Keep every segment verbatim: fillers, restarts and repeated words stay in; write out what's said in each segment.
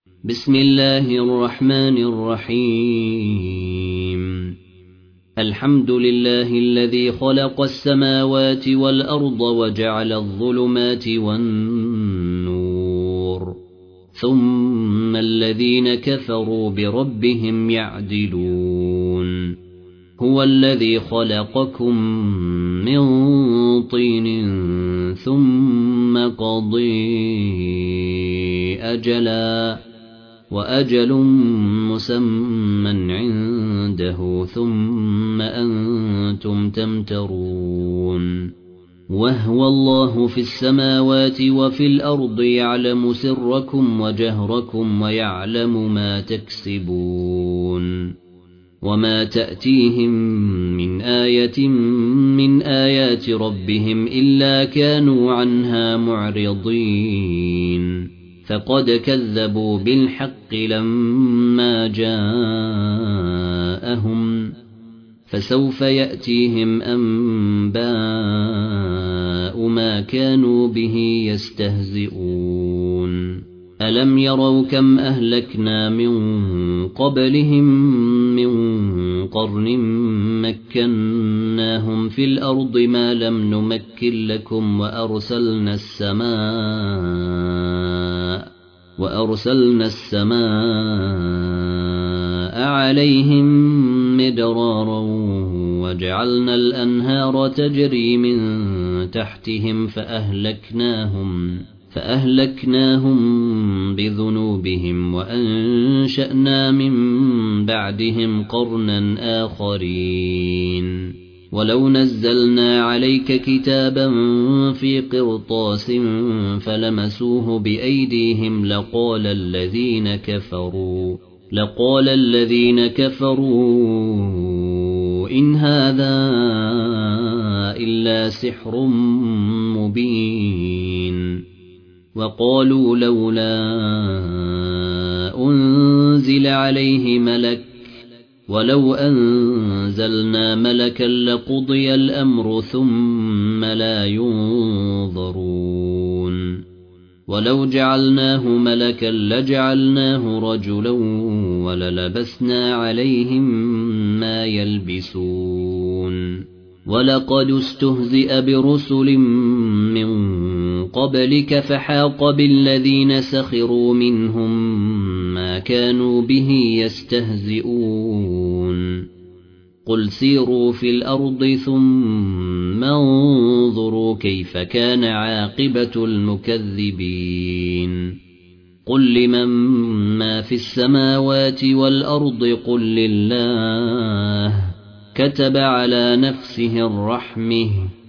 بسم الله الرحمن الرحيم الحمد لله الذي خلق السماوات والأرض وجعل الظلمات والنور ثم الذين كفروا بربهم يعدلون هو الذي خلقكم من طين ثم قضي أجلا وأجل مسمى عنده ثم أنتم تمترون وهو الله في السماوات وفي الأرض يعلم سركم وجهركم ويعلم ما تكسبون وما تأتيهم من آية من آيات ربهم إلا كانوا عنها معرضين فقد كذبوا بالحق لما جاءهم فسوف يأتيهم أنباء ما كانوا به يستهزئون ألم يروا كم أهلكنا من قبلهم من قرن مكناهم في الأرض ما لم نمكن لكم وأرسلنا السماء وأرسلنا السماء عليهم مدرارا وجعلنا الأنهار تجري من تحتهم فأهلكناهم فأهلكناهم بذنوبهم وأنشأنا من بعدهم قرنا آخرين ولو نزلنا عليك كتابا في قرطاس فلمسوه بأيديهم لقال الذين كفروا لقال الذين كفروا إن هذا إلا سحر مبين وقالوا لولا أنزل عليه ملك ولو أنزلنا ملكا لقضي الأمر ثم لا ينظرون ولو جعلناه ملكا لجعلناه رجلا وللبسنا عليهم ما يلبسون ولقد استهزئ برسل من قبلك فحاق بالذين سخروا منهم ما كانوا به يستهزئون قل سيروا في الأرض ثم انظروا كيف كان عاقبة المكذبين قل لمن ما في السماوات والأرض قل لله كتب على نفسه الرحمة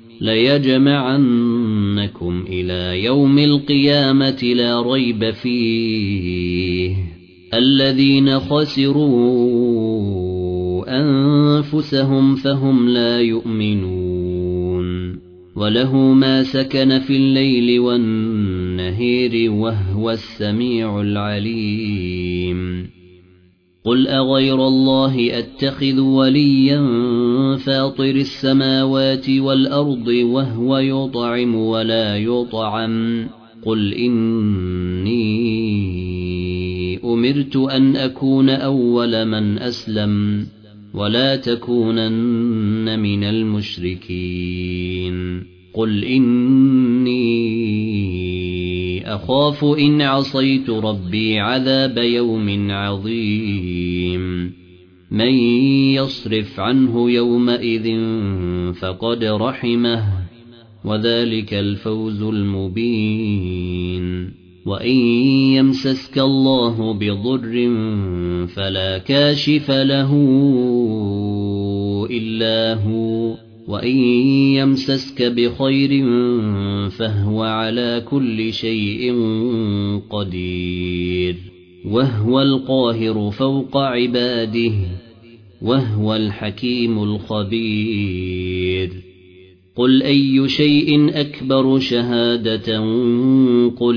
ليجمعنكم إلى يوم القيامة لا ريب فيه الذين خسروا أنفسهم فهم لا يؤمنون وله ما سكن في الليل والنهير وهو السميع العليم قل أغير الله أتخذ وليا فاطر السماوات والأرض وهو يطعم ولا يطعم قل إني أمرت أن أكون أول من أسلم ولا تكونن من المشركين قل إني أخاف إن عصيت ربي عذاب يوم عظيم من يصرف عنه يومئذ فقد رحمه وذلك الفوز المبين وإن يمسسك الله بضر فلا كاشف له إلا هو وإن يمسسك بخير فهو على كل شيء قدير وهو القاهر فوق عباده وهو الحكيم الخبير قل أي شيء أكبر شهادة قل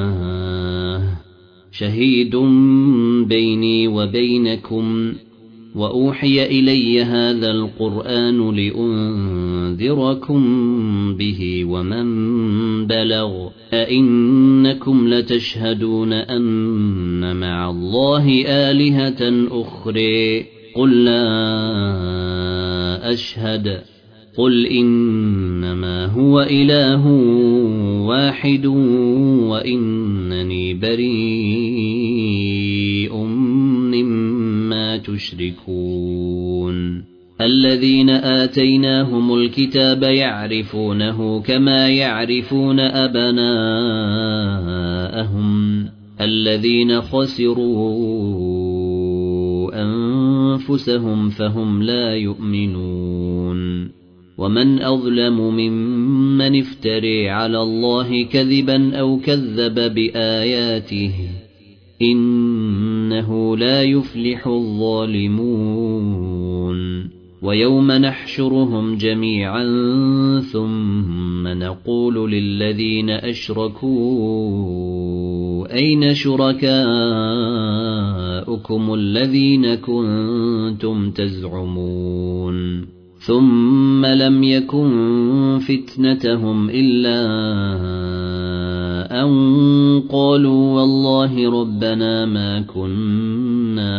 الله شهيد بيني وبينكم وأوحي إلي هذا القرآن لأنذركم به ومن بلغ أئنكم لتشهدون أن مع الله آلهة أخرى قل لا أشهد قل إنما هو إله واحد وإنني بريء مما تشركون الذين آتيناهم الكتاب يعرفونه كما يعرفون أبناءهم الذين خسروا أنفسهم فهم لا يؤمنون ومن أظلم ممن افتري على الله كذبا أو كذب بآياته إنه لا يفلح الظالمون ويوم نحشرهم جميعا ثم نقول للذين أشركوا أين شركاؤكم الذين كنتم تزعمون ثم لم يكن فتنتهم إلا أن قالوا والله ربنا ما كنا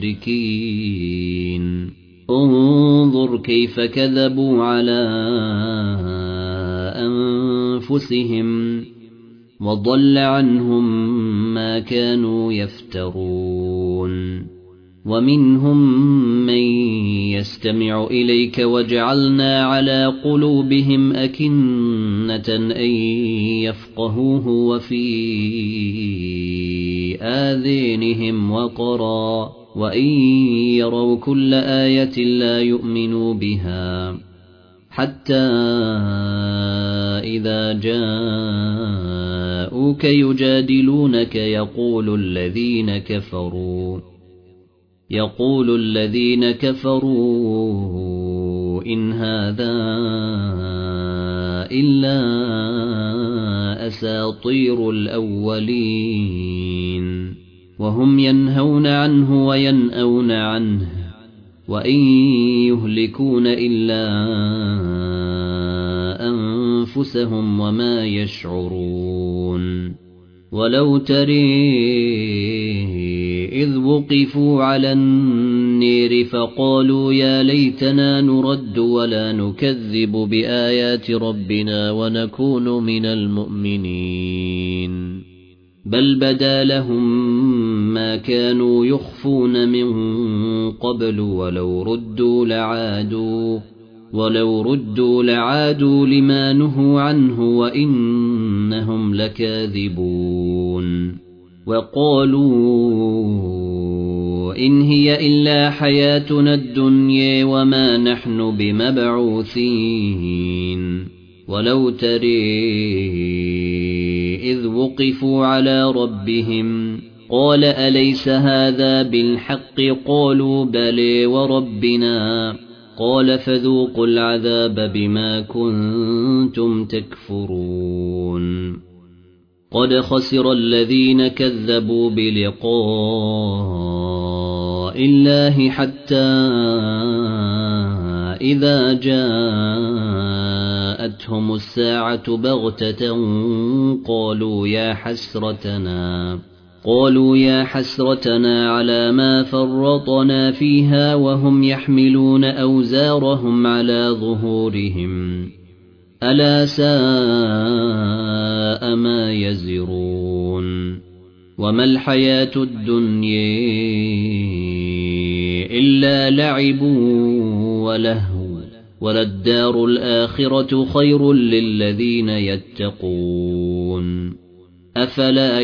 مشركين انظر كيف كذبوا على أنفسهم وضل عنهم ما كانوا يفترون ومنهم من يستمع إليك وجعلنا على قلوبهم أكنة أن يفقهوه وفي آذانهم وقرا وإن يروا كل آية لا يؤمنوا بها حتى إذا جاءوك يجادلونك يقول الذين كفروا يقول الذين كفروا إن هذا إلا أساطير الأولين وهم ينهون عنه وينأون عنه وإن يهلكون إلا أنفسهم وما يشعرون ولو ترى إذ وقفوا على النير فقالوا يا ليتنا نرد ولا نكذب بآيات ربنا ونكون من المؤمنين بل بدا لهم ما كانوا يخفون من قبل ولو ردوا لعادوا ولو ردوا لعادوا لما نهوا عنه وإنهم لكاذبون وقالوا إن هي إلا حياتنا الدنيا وما نحن بمبعوثين ولو ترى إذ وقفوا على ربهم قال أليس هذا بالحق قالوا بلى وربنا قال فذوقوا العذاب بما كنتم تكفرون قد خسر الذين كذبوا بلقاء الله حتى إذا جاءتهم الساعة بغتة قالوا يا حسرتنا قالوا يا حسرتنا على ما فرطنا فيها وهم يحملون أوزارهم على ظهورهم ألا ساء ما يزرون وما الحياة الدنيا إلا لعب ولهو وللدار الآخرة خير للذين يتقون أفلا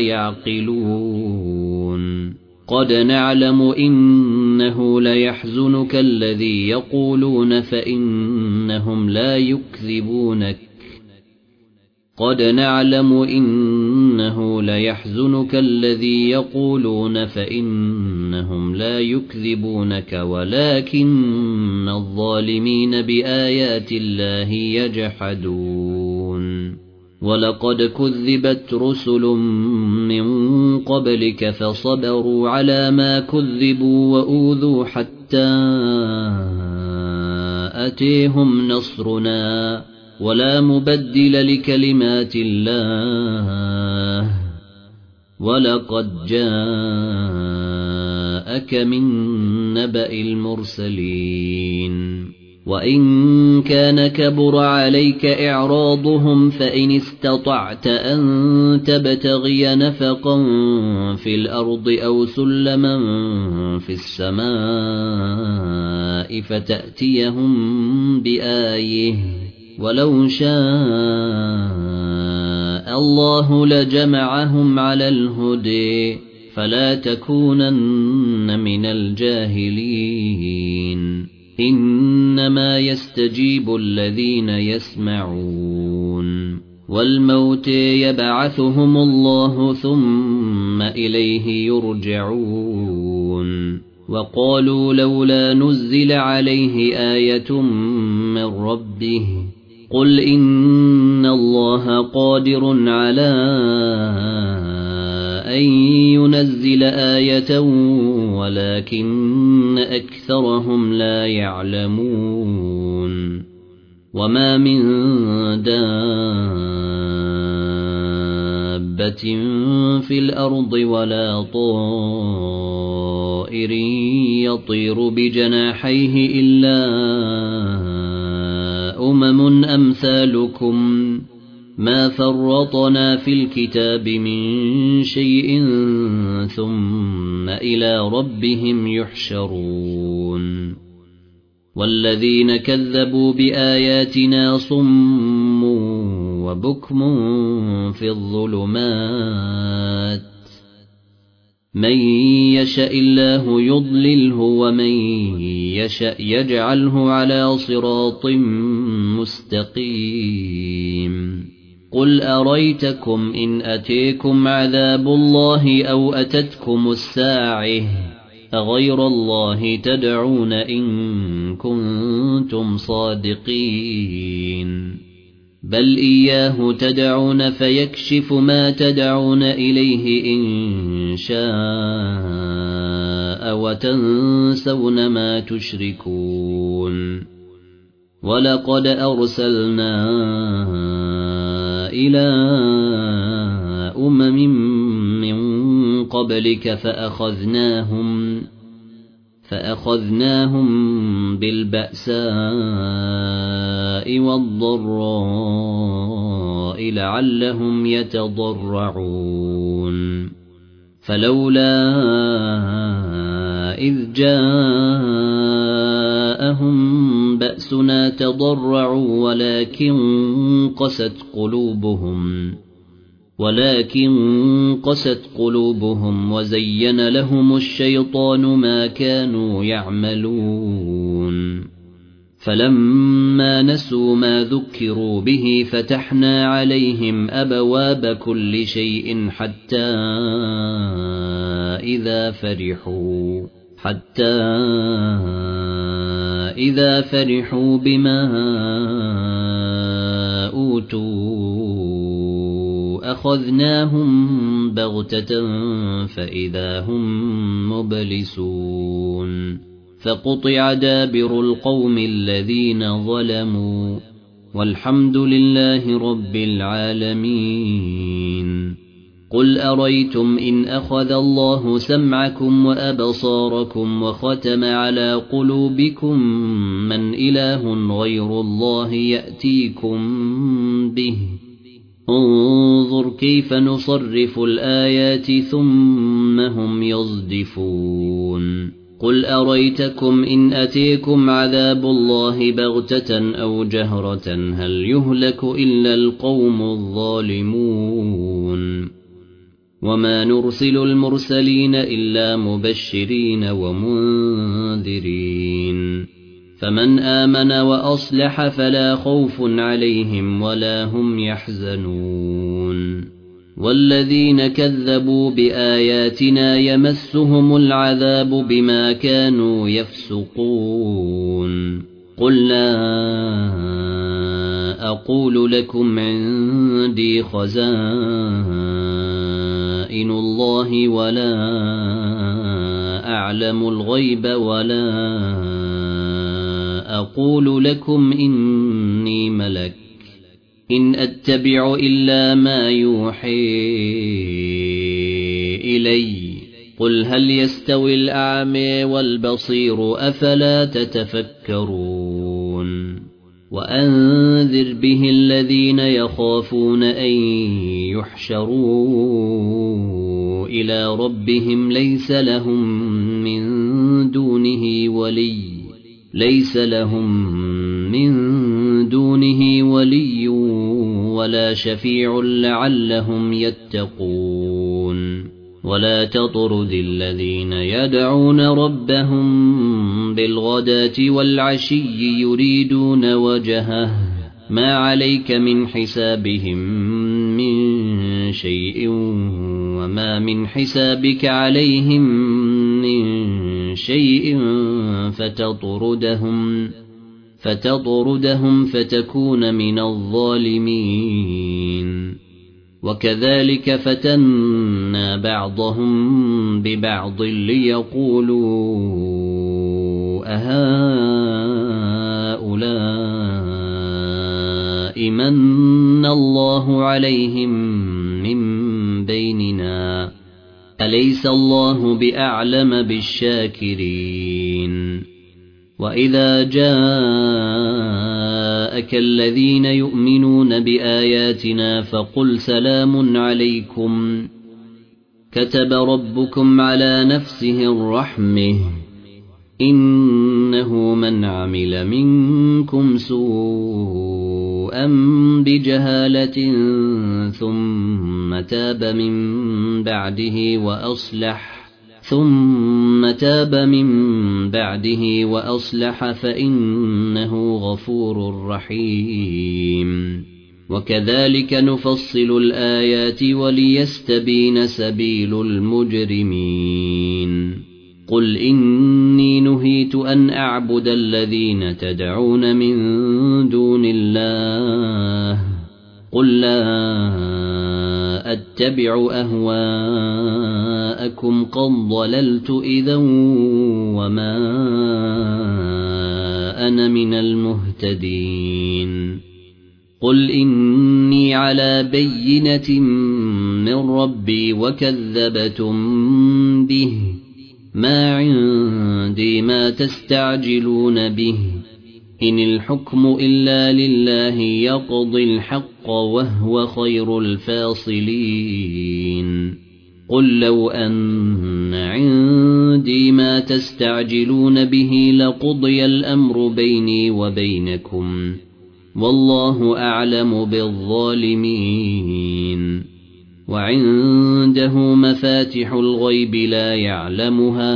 يعقلون قد نعلم إنه ليحزنك الذي يقولون فإنهم لا يكذبونك قد نعلم إنه ليحزنك الذي يقولون فإنهم لا يكذبونك ولكن الظالمين بآيات الله يجحدون ولقد كذبت رسل من قبلك فصبروا على ما كذبوا وأوذوا حتى حتى أتيهم نصرنا ولا مبدل لكلمات الله ولقد جاءك من نبأ المرسلين وإن كان كبر عليك إعراضهم فإن استطعت أن تبتغي نفقا في الأرض أو سلما في السماء فتأتيهم بآية ولو شاء الله لجمعهم على الهدى فلا تكونن من الجاهلين إنما يستجيب الذين يسمعون والموت يبعثهم الله ثم إليه يرجعون وقالوا لولا نزل عليه آية من ربه قل إن الله قادر على أن ينزل آية ولكن أكثرهم لا يعلمون وما من دابة في الأرض ولا طائر يطير بجناحيه إلا أمم أمثالكم ما فرطنا في الكتاب من شيء ثم إلى ربهم يحشرون والذين كذبوا بآياتنا صم وبكم في الظلمات من يشاء الله يضلله ومن يشاء يجعله على صراط مستقيم قل أريتكم إن أتيكم عذاب الله أو أتتكم الساعة أغير الله تدعون إن كنتم صادقين بل إياه تدعون فيكشف ما تدعون إليه إن شاء وتنسون ما تشركون ولقد أرسلنا إلى أمم من قبلك فأخذناهم فأخذناهم بالبأساء والضراء لعلهم يتضرعون فلولا إذ جاءهم بأسنا تضرعوا ولكن قست قلوبهم ولكن قست قلوبهم وزين لهم الشيطان ما كانوا يعملون فلما نسوا ما ذكروا به فتحنا عليهم أبواب كل شيء حتى إذا فرحوا حتى إذا فرحوا بما أوتوا أخذناهم بغتة فإذا هم مبلسون فقطع دابر القوم الذين ظلموا والحمد لله رب العالمين قل أريتم إن أخذ الله سمعكم وأبصاركم وختم على قلوبكم من إله غير الله يأتيكم به انظر كيف نصرف الآيات ثم هم يصدفون قل أريتكم إن أتيكم عذاب الله بغتة أو جهرة هل يهلك إلا القوم الظالمون وما نرسل المرسلين إلا مبشرين ومنذرين فمن آمن وأصلح فلا خوف عليهم ولا هم يحزنون والذين كذبوا بآياتنا يمسهم العذاب بما كانوا يفسقون قل لا أقول لكم عندي خزائن الله ولا أعلم الغيب ولا أقول لكم إني ملك إن أتبع إلا ما يوحي إلي قل هل يستوي الأعمى والبصير أفلا تتفكرون وأنذر به الذين يخافون أن يحشروا إلى ربهم ليس لهم من دونه ولي ليس لهم من دونه ولي ولا شفيع لعلهم يتقون ولا تطرد الذين يدعون ربهم بالغداة والعشي يريدون وجهه ما عليك من حسابهم من شيء وما من حسابك عليهم من شيء فتطردهم فتطردهم فتكون من الظالمين وكذلك فتنا بعضهم ببعض ليقولوا أهؤلاء من الله عليهم من بيننا أليس الله بأعلم بالشاكرين وإذا جاءك الذين يؤمنون بآياتنا فقل سلام عليكم كتب ربكم على نفسه الرحمة إنه من عمل منكم سوءا بجهالة ثم تاب من بعده وأصلح ثم تاب من بعده وأصلح فإنه غفور رحيم وكذلك نفصل الآيات وليستبين سبيل المجرمين قل إني نهيت أن أعبد الذين تدعون من دون الله قل لا أتبع أهواءكم قد ضللت إذا وما أنا من المهتدين قل إني على بينة من ربي وكذبتم به ما عندي ما تستعجلون به إن الحكم إلا لله يقضي الحق وهو خير الفاصلين قل لو أن عندي ما تستعجلون به لقضي الأمر بيني وبينكم والله أعلم بالظالمين وعنده مفاتح الغيب لا يعلمها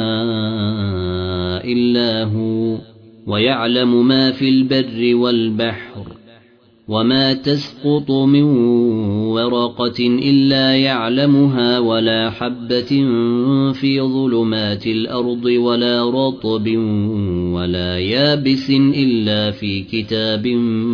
إلا هو ويعلم ما في البر والبحر وما تسقط من ورقة إلا يعلمها ولا حبة في ظلمات الأرض ولا رطب ولا يابس إلا في كتاب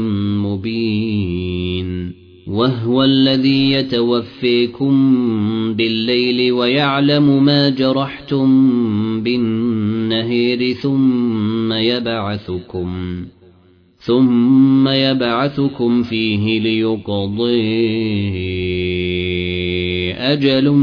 مبين وهو الذي يتوفيكم بالليل ويعلم ما جرحتم بالنهار ثم يبعثكم ثم يبعثكم فيه ليقضي أجل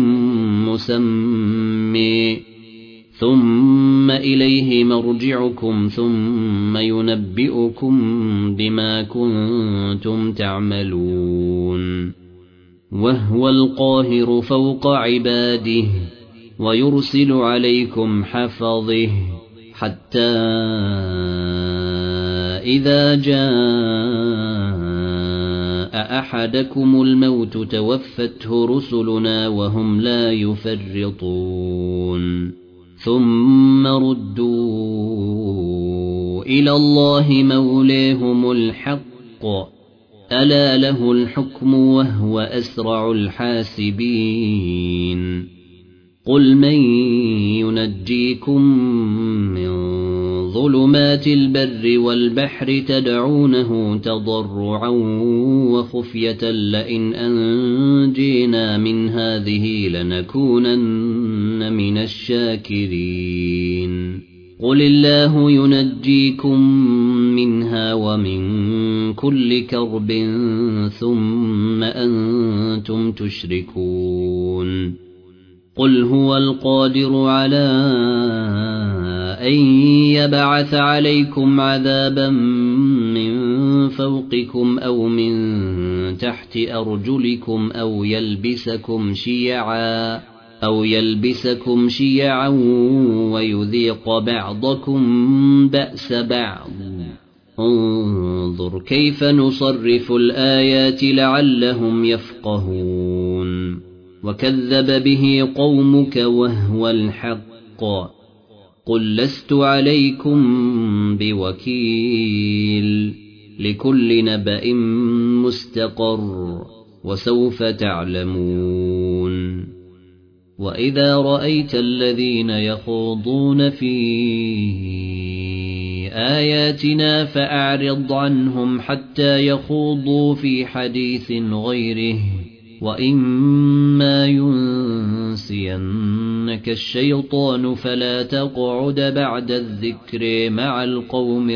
مسمى ثم إليه مرجعكم ثم ينبئكم بما كنتم تعملون وهو القاهر فوق عباده ويرسل عليكم حفظه حتى إذا جاء أحدكم الموت توفته رسلنا وهم لا يفرطون ثم ردوا إلى الله مولاهم الحق ألا له الحكم وهو أسرع الحاسبين قل من ينجيكم من ظلمات البر والبحر تدعونه تضرعا وخفية لئن أنجينا من هذه لنكونن من الشاكرين قل الله ينجيكم منها ومن كل كرب ثم أنتم تشركون قل هو القادر على أن يبعث عليكم عذابا من فوقكم أو من تحت أرجلكم أو يلبسكم شيعا أو يلبسكم شيعا ويذيق بعضكم بأس بعض انظر كيف نصرف الآيات لعلهم يفقهون وكذب به قومك وهو الحق قل لست عليكم بوكيل لكل نبأ مستقر وسوف تعلمون وإذا رأيت الذين يخوضون في آياتنا فأعرض عنهم حتى يخوضوا في حديث غيره وإما ينسينك الشيطان فلا تقعد بعد الذكر مع القوم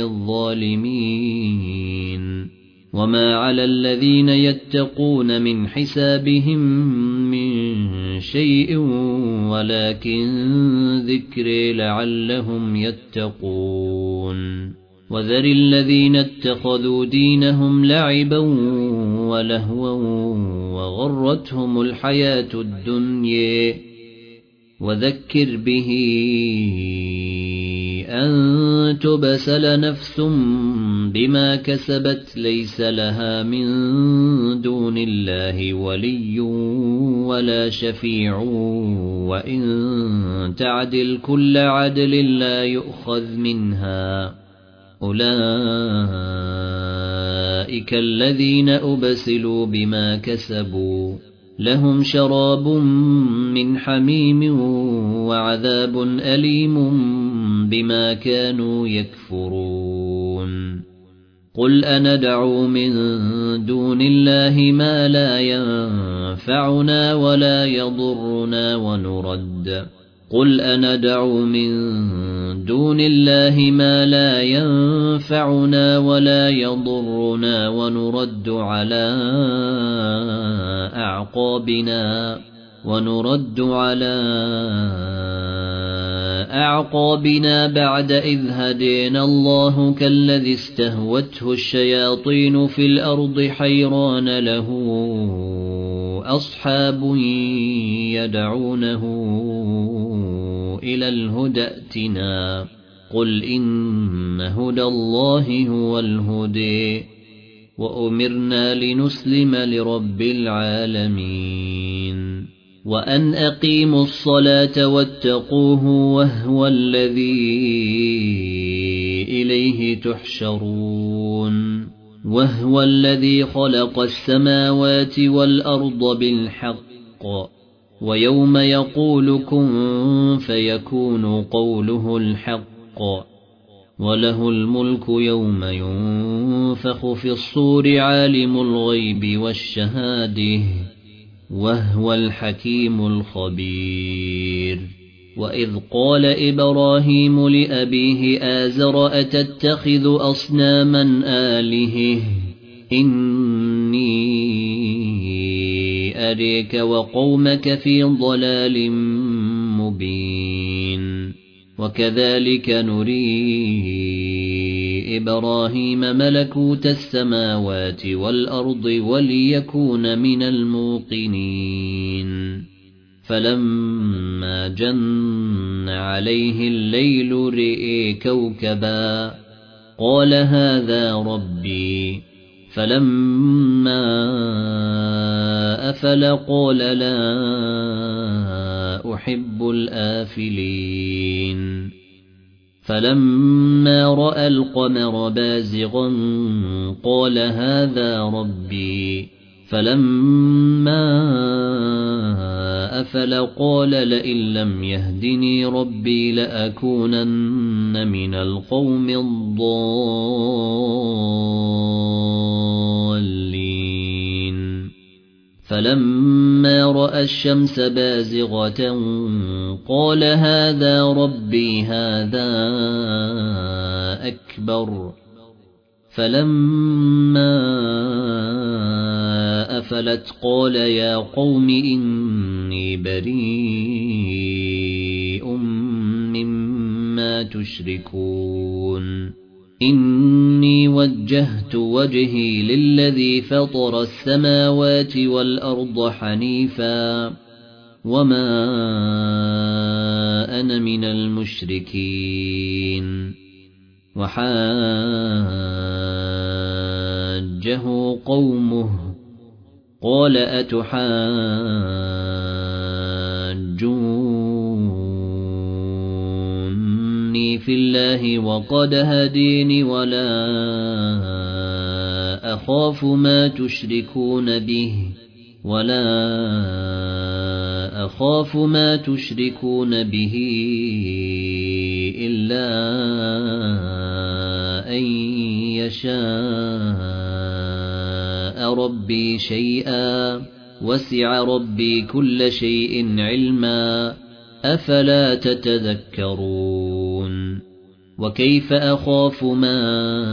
الظالمين وما على الذين يتقون من حسابهم من شيء ولكن ذكر لعلهم يتقون وذر الذين اتخذوا دينهم لعبا ولهوا وغرتهم الحياة الدنيا وذكر به أن تبسل نفس بما كسبت ليس لها من دون الله ولي ولا شفيع وإن تعدل كل عدل لا يؤخذ منها أولئك الذين أبسلوا بما كسبوا لهم شراب من حميم وعذاب أليم بما كانوا يكفرون قل أندعو من دون الله ما لا ينفعنا ولا يضرنا ونرد قل أندعو من دون الله ما لا ينفعنا ولا يضرنا ونرد على أعقابنا ونرد على أعقابنا بعد إذ هدينا الله كالذي استهوته الشياطين في الأرض حيران له أصحاب يدعونه إلى الهدى ائتنا قل إن هدى الله هو الهدي وأمرنا لنسلم لرب العالمين وأن أقيموا الصلاة واتقوه وهو الذي إليه تحشرون وهو الذي خلق السماوات والأرض بالحق ويوم يقول كن فيكون قوله الحق وله الملك يوم ينفخ في الصور عالم الغيب والشهادة وهو الحكيم الخبير وإذ قال إبراهيم لأبيه آزر أتتخذ أصناما آلهة إني أريك وقومك في ضلال مبين وكذلك نري إبراهيم ملكوت السماوات والأرض وليكون من الموقنين فلما جن عليه الليل رئي كوكبا قال هذا ربي فلما أفل قال لا أحب الآفلين فلما رأى القمر بازغا قال هذا ربي فلما أفل قال لئن لم يهدني ربي لأكونن من القوم الضالين فلما رأى الشمس بازغة قال هذا ربي هذا أكبر فلما أفلت قال يا قوم إني بريء مما تشركون إني وجهت وجهي للذي فطر السماوات والأرض حنيفا وما أنا من المشركين وحاجه قومه قال أتحاجوني في الله وقد هديني ولا أخاف ما تشركون به ولا أخاف ما تشركون به إلا أن يشاء ربي شيئا وسع ربي كل شيء علما أفلا تتذكرون وكيف أخاف ما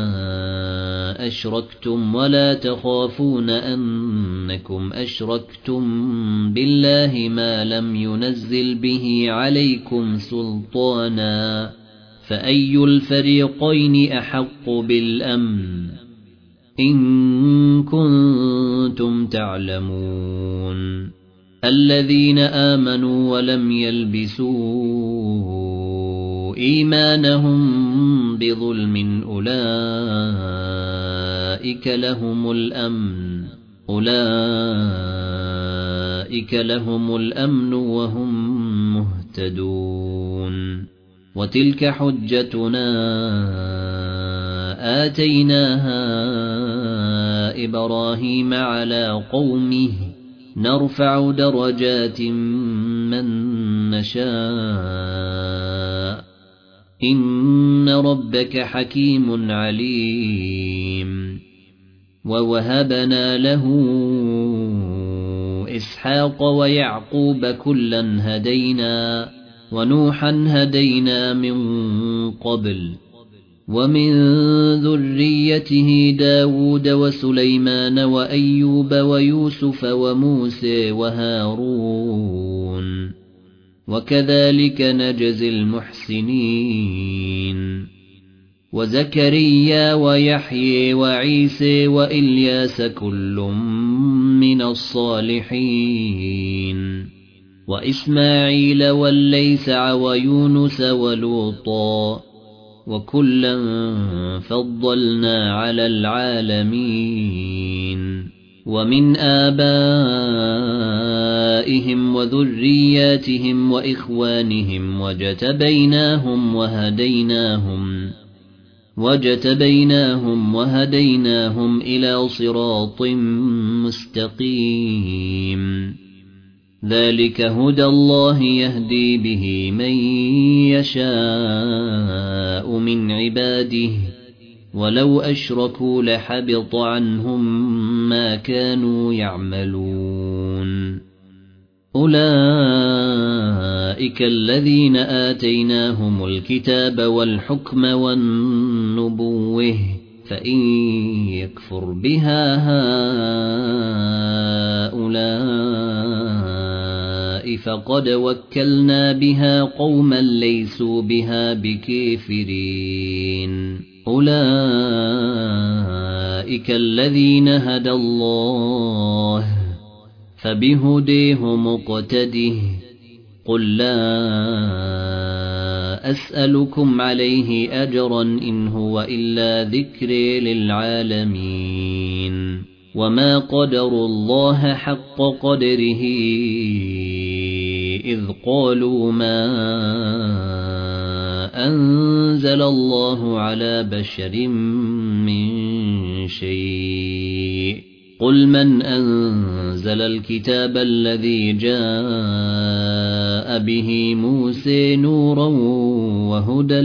أشركتم ولا تخافون أنكم أشركتم بالله ما لم ينزل به عليكم سلطانا فأي الفريقين أحق بالأمن إن كنتم تعلمون الذين آمنوا ولم يلبسوا إيمانهم بظلم أولئك لهم الأمن أولئك لهم الأمن وهم مهتدون وتلك حجتنا آتيناها إبراهيم على قومه نرفع درجات من نشاء إن ربك حكيم عليم ووهبنا له إسحاق ويعقوب كلا هدينا ونوحا هدينا من قبل ومن ذريته داود وسليمان وأيوب ويوسف وموسى وهارون وكذلك نجزي المحسنين وزكريا ويحيى وعيسى وإلياس كل من الصالحين وإسماعيل والليسع ويونس ولوطا وكلا فضلنا على العالمين ومن آبائهم وذرياتهم وإخوانهم وجتبيناهم وهديناهم وجتبيناهم وهديناهم إلى صراط مستقيم ذلك هدى الله يهدي به من يشاء من عباده ولو أشركوا لحبط عنهم ما كانوا يعملون أولئك الذين آتيناهم الكتاب والحكم والنبوة فإن يكفر بها هؤلاء فقد وكلنا بها قوما ليسوا بها بكافرين أولئك الذين هدى الله فبهديه مقتده قل لا أسألكم عليه أجرا إن هو إلا ذكر للعالمين وما قدروا الله حق قدره إذ قالوا ما أنزل الله على بشر من شيء قل من أنزل الكتاب الذي جاء به موسى نورا وهدى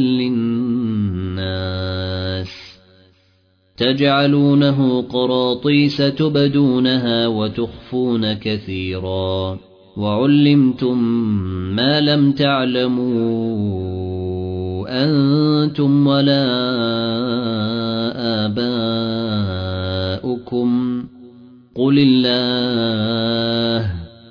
للناس تجعلونه قراطيس تبدونها وتخفون كثيرا وعلمتم ما لم تعلموا أنتم ولا آباؤكم قل الله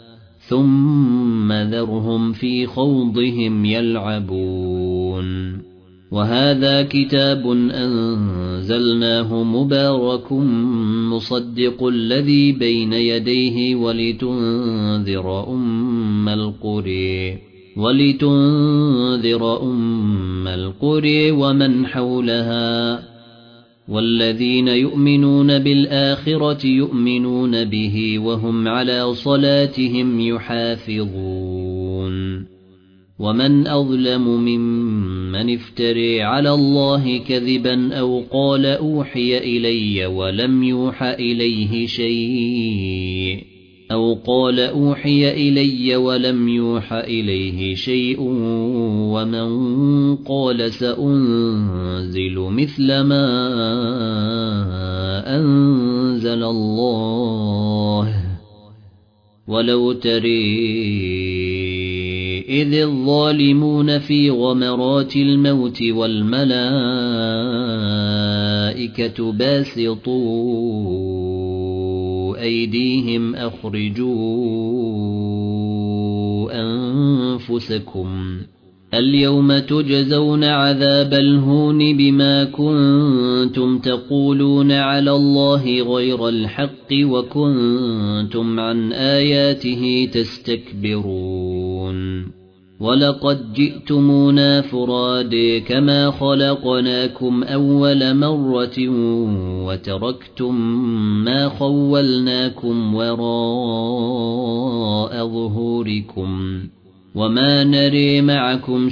ثم ذرهم في خوضهم يلعبون وهذا كتاب أنزلناه مبارك مصدق الذي بين يديه ولتنذر أم القرى ولتنذر أم القرى ومن حولها والذين يؤمنون بالآخرة يؤمنون به وهم على صلاتهم يحافظون ومن أظلم ممن افتري على الله كذبا أو قال أوحي إلي ولم يوحى إليه شيء أو قال أوحي إلي ولم يوحى إليه شيء ومن قال سأنزل مثل ما أنزل الله ولو تري إذ الظالمون في غمرات الموت والملائكة باسطوا أيديهم أخرجوا أنفسكم اليوم تجزون عذاب الهون بما كنتم تقولون على الله غير الحق وكنتم عن آياته تستكبرون ولقد جئتمونا فرادى كما خلقناكم أول مرة وتركتم ما خولناكم وراء ظهوركم وما نري معكم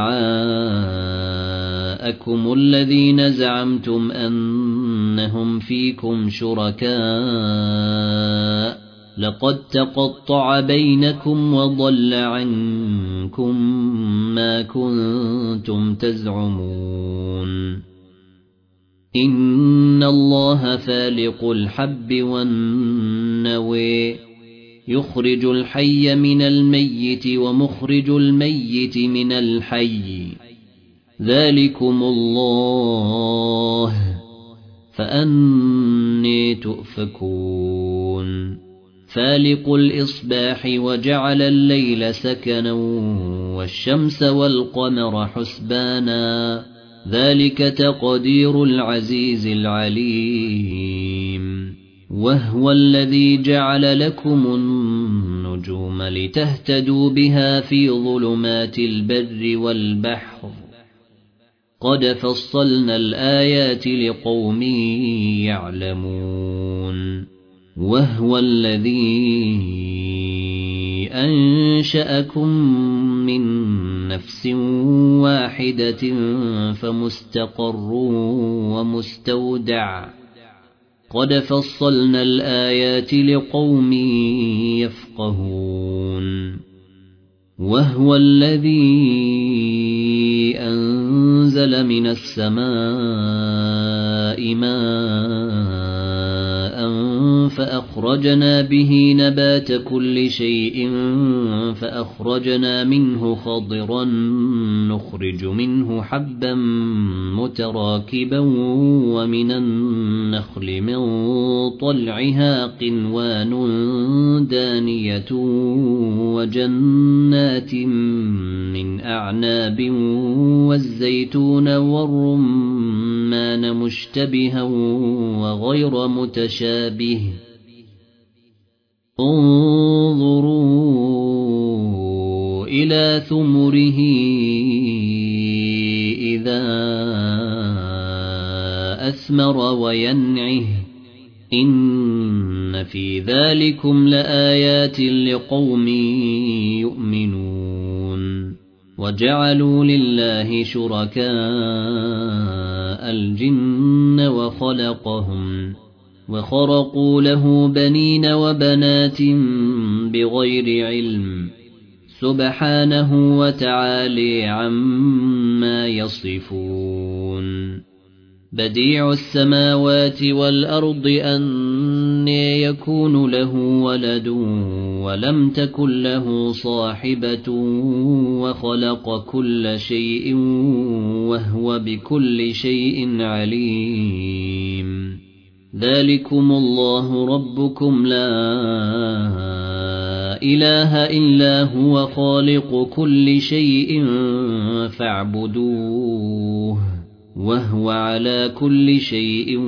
شفعاءكم الذين زعمتم أنهم فيكم شركاء لقد تقطع بينكم وضل عنكم ما كنتم تزعمون إن الله فالق الحب والنوى يخرج الحي من الميت ومخرج الميت من الحي ذلكم الله فأني تؤفكون فالق الإصباح وجعل الليل سكنا والشمس والقمر حسبانا ذلك تقدير العزيز العليم وهو الذي جعل لكم النجوم لتهتدوا بها في ظلمات البر والبحر قد فصلنا الآيات لقوم يعلمون وهو الذي أنشأكم من نفس واحدة فمستقر ومستودع قد فصلنا الآيات لقوم يفقهون وهو الذي أنزل من السماء ماء فأخرجنا به نبات كل شيء فأخرجنا منه خضرا نخرج منه حبا متراكبا ومن النخل من طلعها قنوان دانية وجنات من أعناب والزيتون والرمان مشتبها وغير متشابه انظروا إلى ثمره إذا أثمر وينعه إن في ذلكم لآيات لقوم يؤمنون وجعلوا لله شركاء الجن وخلقهم وخرقوا له بنين وبنات بغير علم سبحانه وتعالى عما يصفون بديع السماوات والأرض أنى يكون له ولد ولم تكن له صاحبة وخلق كل شيء وهو بكل شيء عليم ذلكم الله ربكم لا إله إلا هو خالق كل شيء فاعبدوه وهو على كل شيء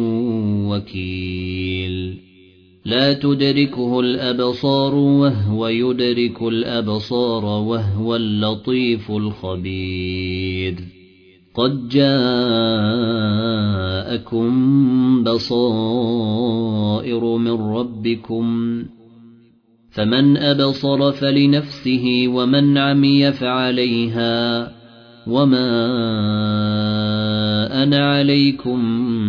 وكيل لا تدركه الأبصار وهو يدرك الأبصار وهو اللطيف الخبير قد جاءكم بصائر من ربكم فمن أبصر فلنفسه ومن عمي فعليها وما أنا عليكم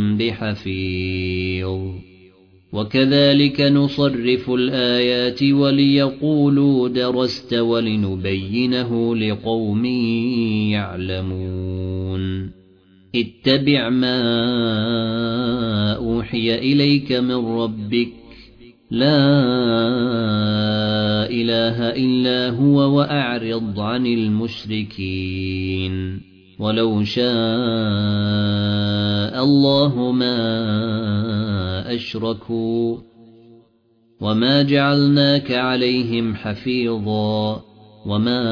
بحفيظ وكذلك نصرف الآيات وليقولوا درست ولنبينه لقوم يعلمون اتبع ما أوحي إليك من ربك لا إله إلا هو وأعرض عن المشركين ولو شاء الله ما أشركوا وما جعلناك عليهم حفيظا وما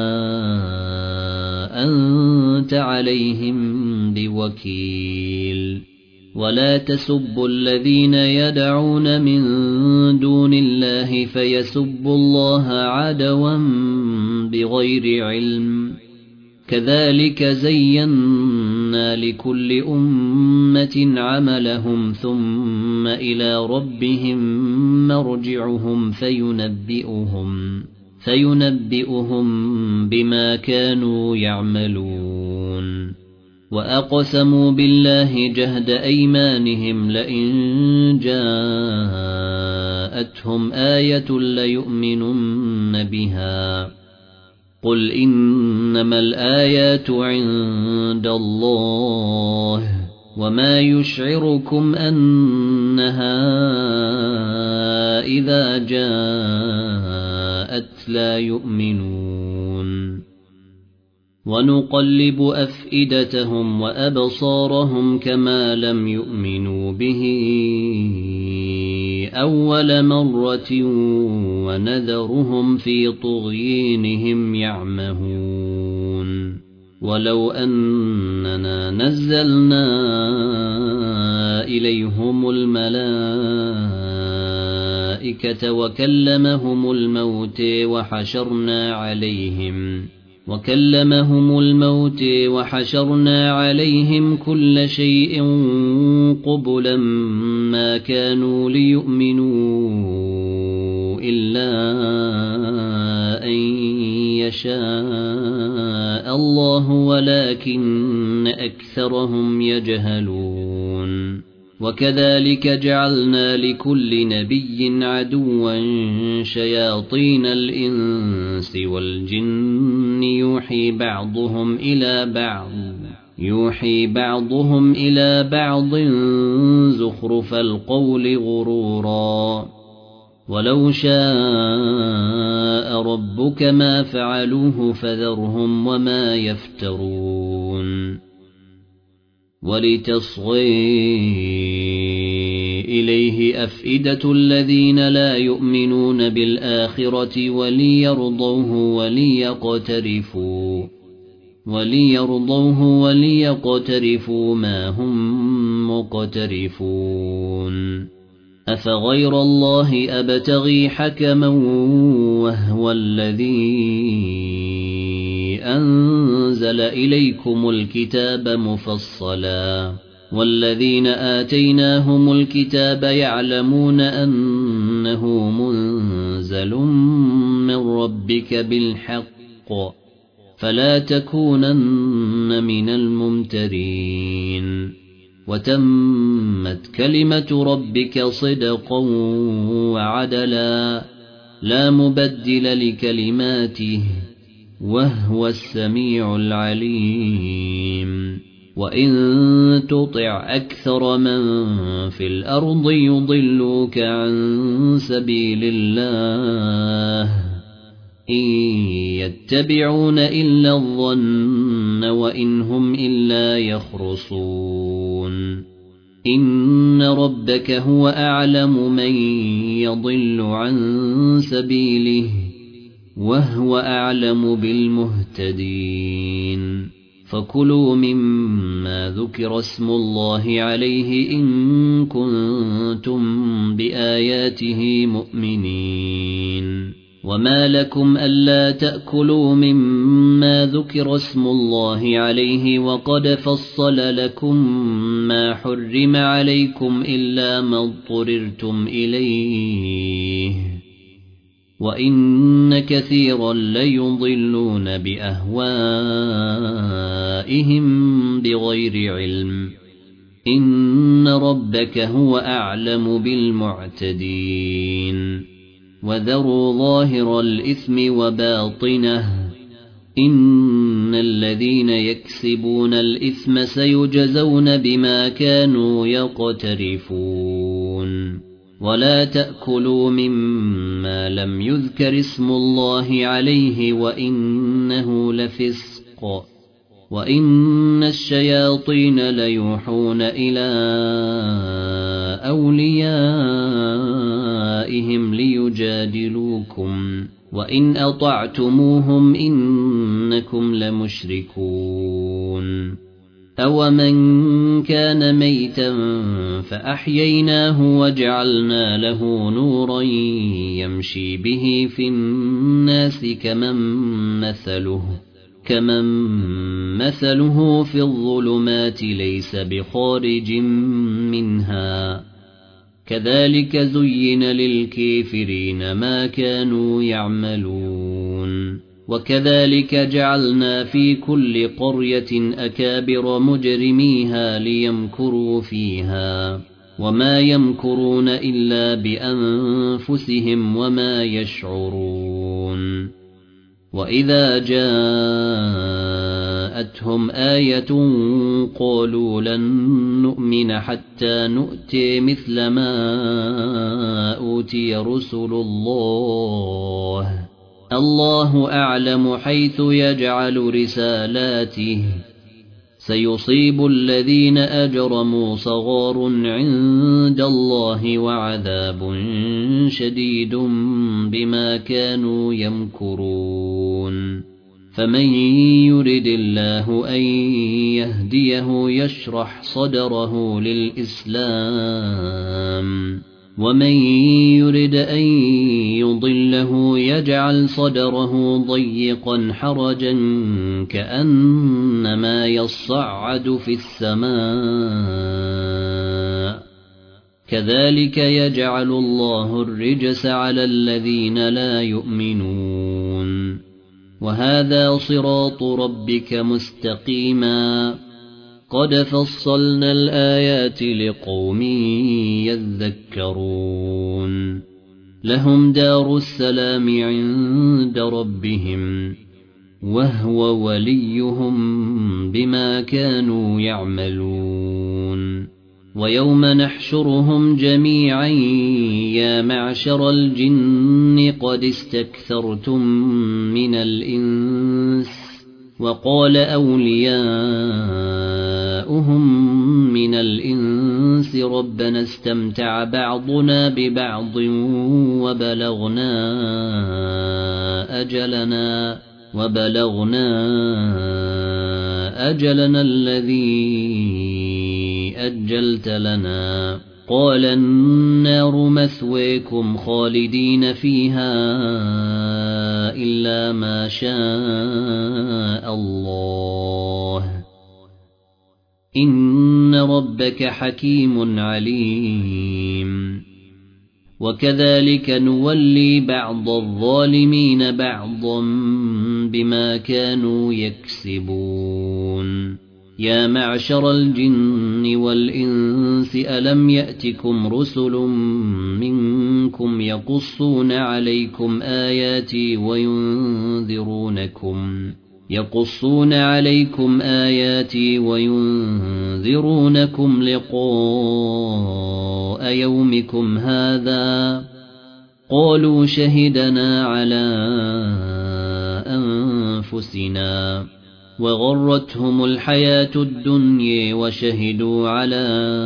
أنت عليهم بوكيل ولا تسبوا الذين يدعون من دون الله فيسبوا الله عدوا بغير علم كذلك زينا لكل أمة عملهم ثم إلى ربهم مرجعهم فينبئهم فينبئهم بما كانوا يعملون وأقسموا بالله جهد أيمانهم لئن جاءتهم آية ليؤمنن بها قل إنما الآيات عند الله وما يشعركم أنها إذا جاءت لا يؤمنون ونقلب أفئدتهم وأبصارهم كما لم يؤمنوا به أول مرة ونذرهم في طغيانهم يعمهون ولو أننا نزلنا إليهم الملائكة وكلمهم الموت وحشرنا عليهم وكلمهم الموت وحشرنا عليهم كل شيء قبلا ما كانوا ليؤمنوا إلا أن يشاء الله ولكن أكثرهم يجهلون وكذلك جعلنا لكل نبي عدوا شياطين الإنس والجن يوحي بعضهم إلى بعض يوحي بعضهم إلى بعض زخرف القول غرورا ولو شاء ربك ما فعلوه فذرهم وما يفترون ولتصغي إليه أفئدة الذين لا يؤمنون بالآخرة وليرضوه وليقترفوا وليرضوه وليقترفوا ما هم مقترفون أفغير الله أبتغي حكما وهو الذي أنزل إليكم الكتاب مفصلا والذين آتيناهم الكتاب يعلمون أنه منزل من ربك بالحق فلا تكونن من الممترين وتمت كلمة ربك صدقا وعدلا لا مبدل لكلماته وهو السميع العليم وإن تطع أكثر من في الأرض يضلوك عن سبيل الله إن يتبعون إلا الظن وإن هم إلا يخرصون إن ربك هو أعلم من يضل عن سبيله وهو أعلم بالمهتدين فكلوا مما ذكر اسم الله عليه إن كنتم بآياته مؤمنين وما لكم ألا تأكلوا مما ذكر اسم الله عليه وقد فصل لكم ما حرم عليكم إلا ما اضطررتم إليه وإن كثيرا ليضلون بأهوائهم بغير علم إن ربك هو أعلم بالمعتدين وذروا ظاهر الإثم وباطنه إن الذين يكسبون الإثم سيجزون بما كانوا يقترفون ولا تأكلوا مما لم يذكر اسم الله عليه وإنه لفسق وإن الشياطين ليوحون إلى أوليائهم ليجادلوكم وإن أطعتموهم إنكم لمشركون أومن كان ميتا فأحييناه وجعلنا له نورا يمشي به في الناس كمن مثله كمن مثله في الظلمات ليس بخارج منها كذلك زين للكافرين ما كانوا يعملون وكذلك جعلنا في كل قرية أكابر مجرميها ليمكروا فيها وما يمكرون إلا بأنفسهم وما يشعرون وإذا جاءتهم آية قالوا لن نؤمن حتى نؤتي مثل ما أوتي رسل الله الله أعلم حيث يجعل رسالاته سيصيب الذين أجرموا صغار عند الله وعذاب شديد بما كانوا يمكرون فمن يرد الله أن يهديه يشرح صدره للإسلام ومن يرد أن يضله يجعل صدره ضيقا حرجا كأنما يصعد في السماء كذلك يجعل الله الرجس على الذين لا يؤمنون وهذا صراط ربك مستقيما قد فصلنا الآيات لقوم يذكرون لهم دار السلام عند ربهم وهو وليهم بما كانوا يعملون ويوم نحشرهم جميعا يا معشر الجن قد استكثرتم من الإنس وقال أولياؤهم من الإنس ربنا استمتع بعضنا ببعض وبلغنا أجلنا وبلغنا أجلنا الذي أجلت لنا قال النار مثويكم خالدين فيها إلا ما شاء الله إن ربك حكيم عليم وكذلك نولي بعض الظالمين بعضا بما كانوا يكسبون يا معشر الجن والإنس ألم يأتكم رسل منكم يقصون عليكم آياتي وينذرونكم يقصون عليكم آياتي وينذرونكم لقاء يومكم هذا قالوا شهدنا على أنفسنا وغرتهم الحياة الدنيا وشهدوا على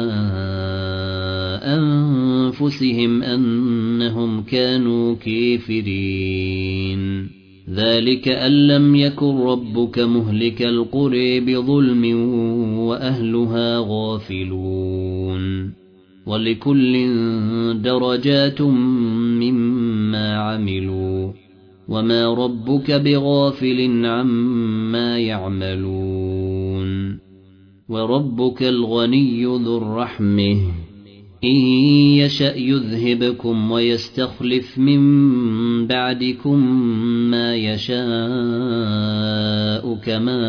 أنفسهم أنهم كانوا كافرين ذلك أن لم يكن ربك مهلك القرى بظلم وأهلها غافلون ولكل درجات مما عملوا وما ربك بغافل عما يعملون وربك الغني ذو الرحمة إن يشأ يذهبكم ويستخلف من بعدكم ما يشاء كما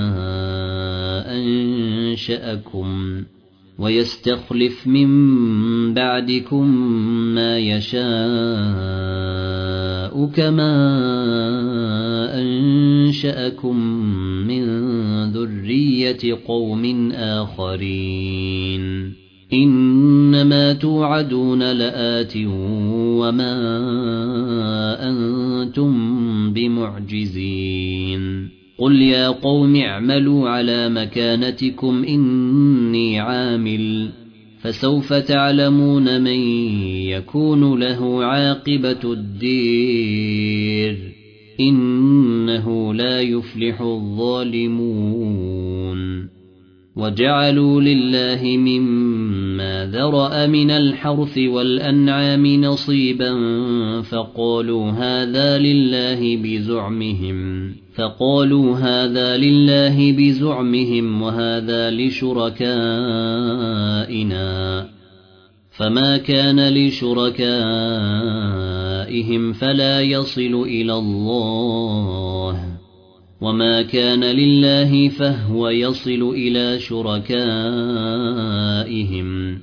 أنشأكم ويستخلف من بعدكم ما يشاء كما أنشأكم من ذرية قوم آخرين إنما توعدون لآت وما أنتم بمعجزين قل يا قوم اعملوا على مكانتكم إني عامل فسوف تعلمون من يكون له عاقبة الدير إنه لا يفلح الظالمون وجعلوا لله مما ذرأ من الحرث والأنعام نصيبا فقالوا هذا لله بزعمهم فقالوا هذا لله بزعمهم وهذا لشركائنا فما كان لشركائهم فلا يصل إلى الله وما كان لله فهو يصل إلى شركائهم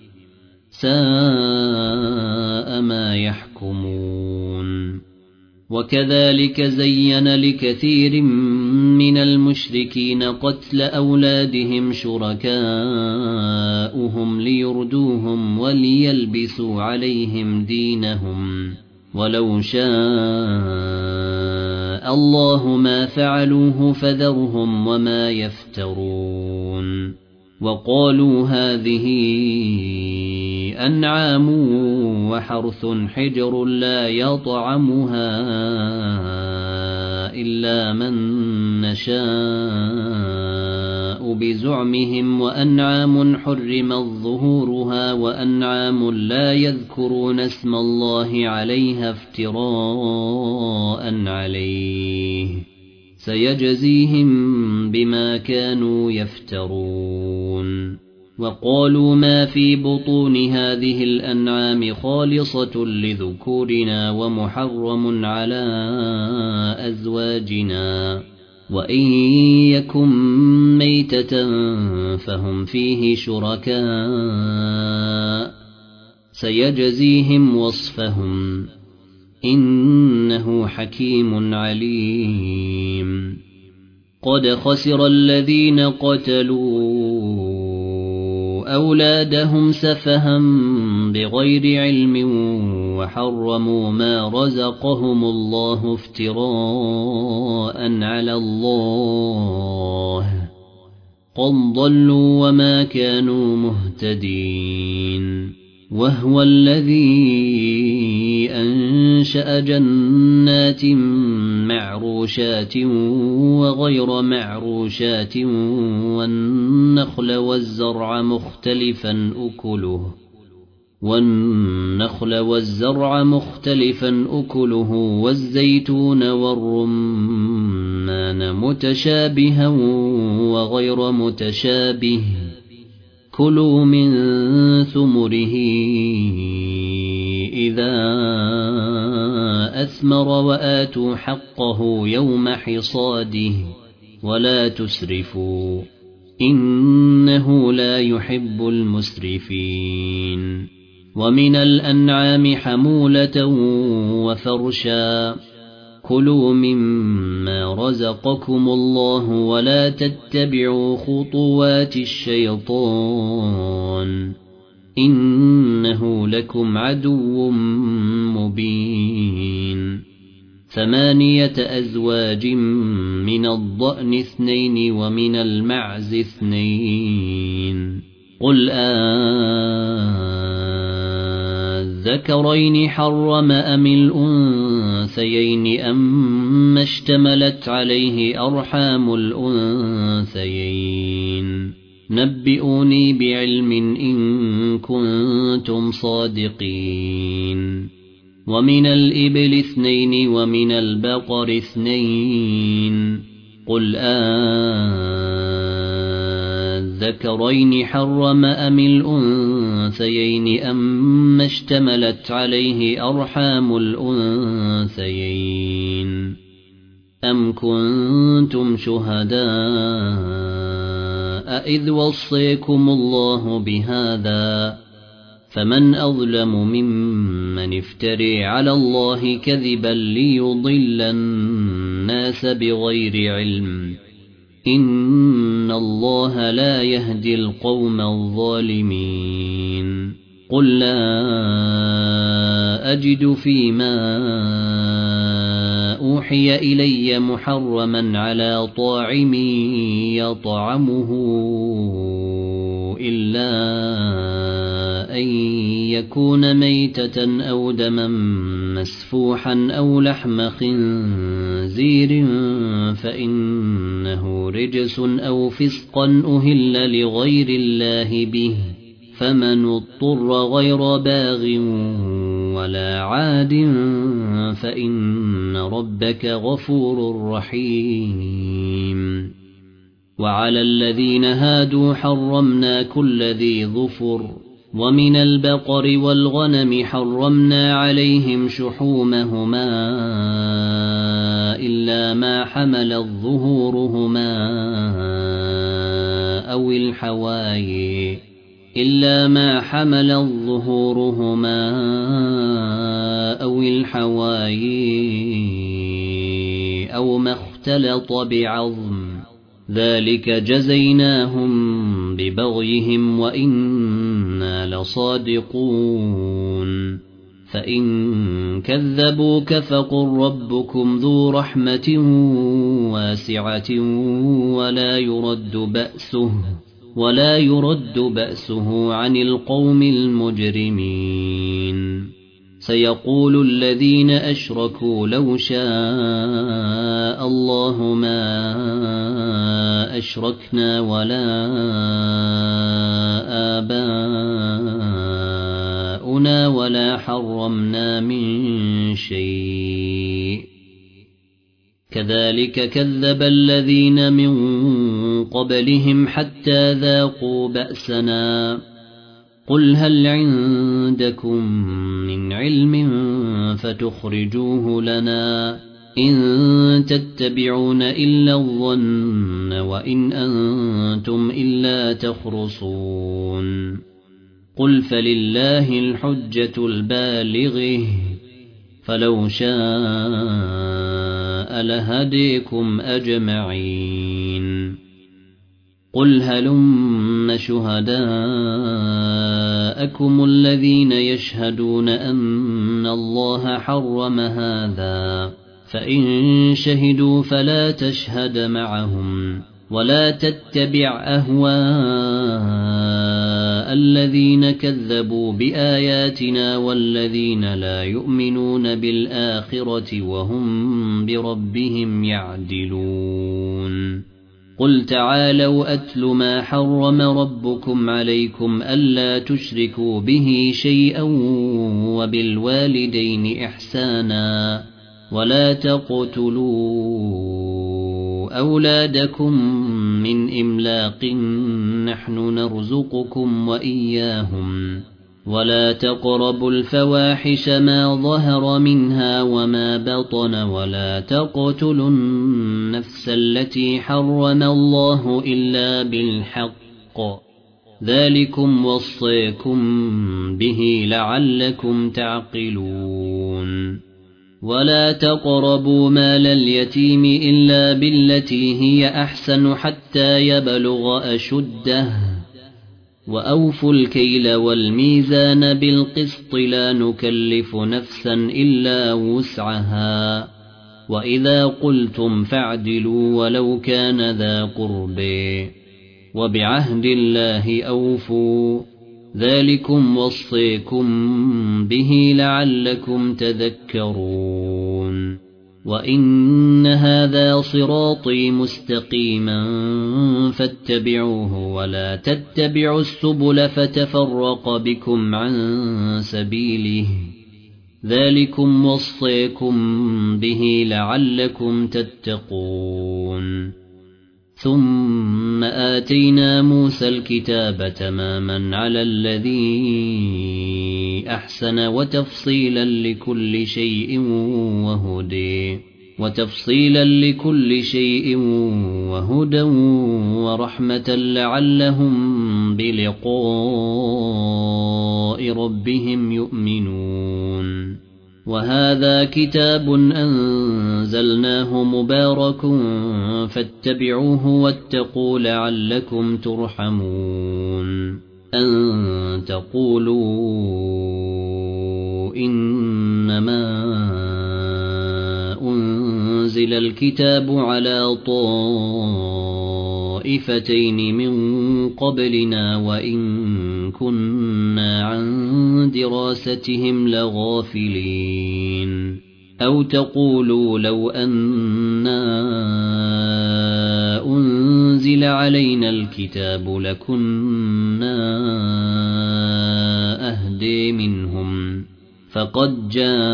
ساء ما يحكمون وكذلك زين لكثير من المشركين قتل أولادهم شركاؤهم ليردوهم وليلبسوا عليهم دينهم ولو شاء الله ما فعلوه فذرهم وما يفترون وقالوا هذه أنعام وحرث حجر لا يطعمها إلا من نشاء بزعمهم وأنعام حرمت ظهورها وأنعام لا يذكرون اسم الله عليها افتراء عليه سيجزيهم بما كانوا يفترون وقالوا ما في بطون هذه الأنعام خالصة لذكورنا ومحرم على أزواجنا وإن يكن ميتة فهم فيه شركاء سيجزيهم وصفهم إنه حكيم عليم قد خسر الذين قتلوا أولادهم سفها بغير علم وحرموا ما رزقهم الله افتراء على الله قد ضلوا وما كانوا مهتدين وهو الذي أنشأ جنات معروشات وغير معروشات والنخل والزرع مختلفا أكله والنخل والزرع مختلفا أكله والزيتون والرمان متشابها وغير متشابه كلوا من ثمره إذا أثمر وآتوا حقه يوم حصاده ولا تسرفوا إنه لا يحب المسرفين ومن الأنعام حمولة وفرشا كلوا مما رزقكم الله ولا تتبعوا خطوات الشيطان إنه لكم عدو مبين ثمانية أزواج من الضأن اثنين ومن المعز اثنين قل أذكرين حرم أم الأنثيين أم اشتملت عليه أرحام الأنثيين نبئوني بعلم إن كنتم صادقين ومن الإبل اثنين ومن البقر اثنين قل أذكرين حرم أم الأنثيين أم اشتملت عليه أرحام الأنثيين أم كنتم شهداء إذ وصيكم الله بهذا فمن أظلم ممن افتري على الله كذبا ليضل الناس بغير علم إن الله لا يهدي القوم الظالمين قل لا أجد فيما أوحي إلي محرما على طاعم يطعمه إلا أن يكون ميتة أو دما مسفوحا أو لحم خنزير فإنه رجس أو فسقا أهل لغير الله به فمن اضطر غير باغ ولا عاد فإن ربك غفور رحيم وعلى الذين هادوا حرمنا كل ذي ظفر ومن البقر والغنم حرمنا عليهم شحومهما إلا ما حملت ظهورهما أو الحواي إلا ما حملت ظهورهما أو الحواي أو ما اختلط بعظم ذلك جزيناهم ببغيهم وإنا لصادقون فإن كذبوك فقل ربكم ذو رحمة واسعة ولا يرد بأسه ولا يرد بأسه عن القوم المجرمين سيقول الذين أشركوا لو شاء الله ما أشركنا ولا آباؤنا ولا حرمنا من شيء كذلك كذب الذين من قبلهم حتى ذاقوا بأسنا قل هل عندكم من علم فتخرجوه لنا إن تتبعون إلا الظن وإن أنتم إلا تخرصون قل فلله الحجة البالغة فلو شاء لهديكم أجمعين قل هلم شهداءكم الذين يشهدون أن الله حرم هذا فإن شهدوا فلا تشهد معهم ولا تتبع أهواء الذين كذبوا بآياتنا والذين لا يؤمنون بالآخرة وهم بربهم يعدلون قل تعالوا أتل ما حرم ربكم عليكم ألا تشركوا به شيئا وبالوالدين إحسانا ولا تقتلوا أولادكم من إملاق نحن نرزقكم وإياهم ولا تقربوا الفواحش ما ظهر منها وما بطن ولا تقتلوا النفس التي حرم الله إلا بالحق ذلكم وصيكم به لعلكم تعقلون ولا تقربوا مال اليتيم إلا بالتي هي أحسن حتى يبلغ أشده وأوفوا الكيل والميزان بالقسط لا نكلف نفسا إلا وسعها وإذا قلتم فاعدلوا ولو كان ذا قرب وبعهد الله أوفوا ذلكم وصيكم به لعلكم تذكرون وإن هذا صراطي مستقيما فاتبعوه ولا تتبعوا السبل فتفرق بكم عن سبيله ذلكم وصيكم به لعلكم تتقون ثم آتينا موسى الكتاب تماما على الذي أحسن وتفصيلا لكل شيء وهدى وتفصيلا لكل شيء وهدى ورحمة لعلهم بلقاء ربهم يؤمنون وهذا كتاب أنزلناه مبارك فاتبعوه واتقوا لعلكم ترحمون أن تقولوا إنما أنزل الكتاب على طائفتين من قبلنا وإن كنا عن دراستهم لغافلين أو تقولوا لو أنا أنزل علينا الكتاب لكنا أهدي منهم فقد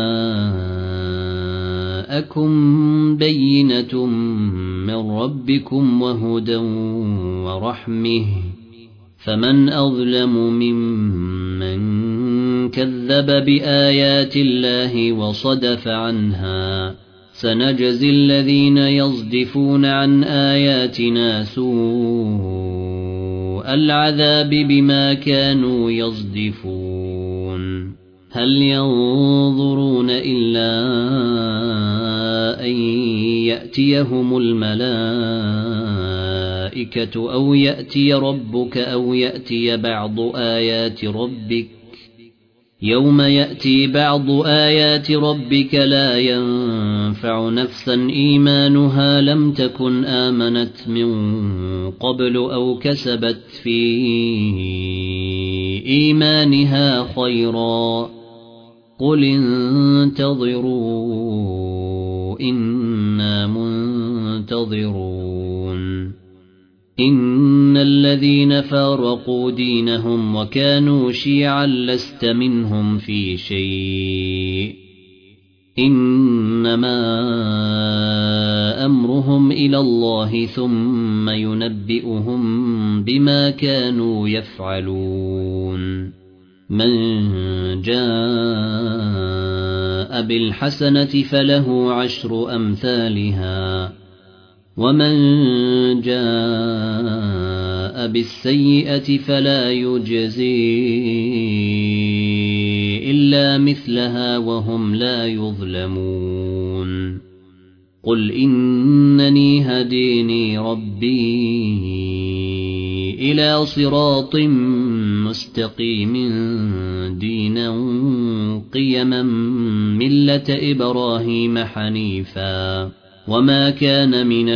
جاءكم بينة من ربكم وهدى ورحمة فمن أظلم ممن كذب بآيات الله وصدف عنها سنجزي الذين يصدفون عن آياتنا سوء العذاب بما كانوا يصدفون هل ينظرون إلا أن يأتيهم الملائكة أو يأتي ربك أو يأتي بعض آيات ربك يوم يأتي بعض آيات ربك لا ينفع نفسا إيمانها لم تكن آمنت من قبل أو كسبت في إيمانها خيرا قل انتظروا إنا منتظرون إن الذين فارقوا دينهم وكانوا شيعا لست منهم في شيء إنما أمرهم إلى الله ثم ينبئهم بما كانوا يفعلون من جاء بالحسنة فله عشر أمثالها ومن جاء بالسيئة فلا يجزي إلا مثلها وهم لا يظلمون قل إنني هديني ربي إلى صراط مستقيم دينا قيما ملة إبراهيم حنيفا وما كان من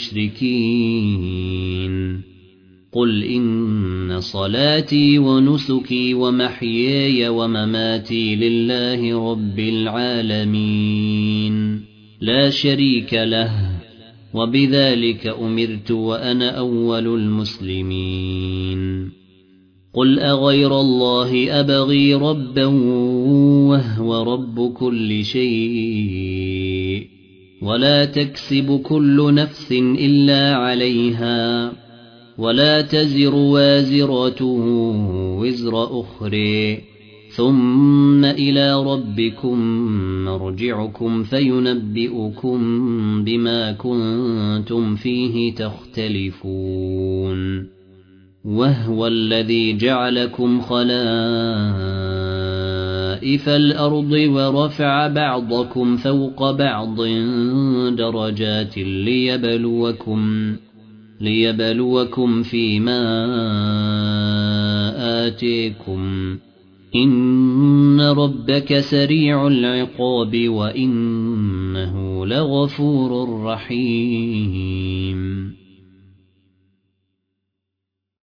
المشركين قل إن صلاتي ونسكي ومحياي ومماتي لله رب العالمين لا شريك له وبذلك أمرت وأنا أول المسلمين قل أغير الله أبغي ربا وهو رب كل شيء ولا تكسب كل نفس إلا عليها ولا تزر وازرة وزر أخرى ثم إلى ربكم مرجعكم فينبئكم بما كنتم فيه تختلفون وهو الذي جعلكم خلائف الأرض ورفع بعضكم فوق بعض درجات ليبلوكم ليبلوكم فيما آتيكم إن ربك سريع العقاب وإنه لغفور رحيم